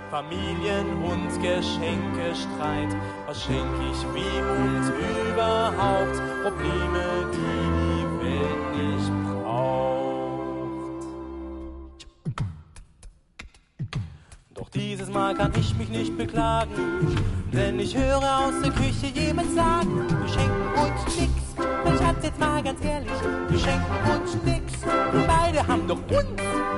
Familien- und Geschenkestreit. Was schenk ich wem und überhaupt? Probleme, die die Welt nicht braucht. Doch dieses Mal kann ich mich nicht beklagen, denn ich höre aus der Küche jemand sagen, wir schenken uns nix. Mein Schatz, jetzt mal ganz ehrlich, wir schenken uns nix. Wir beide haben doch uns.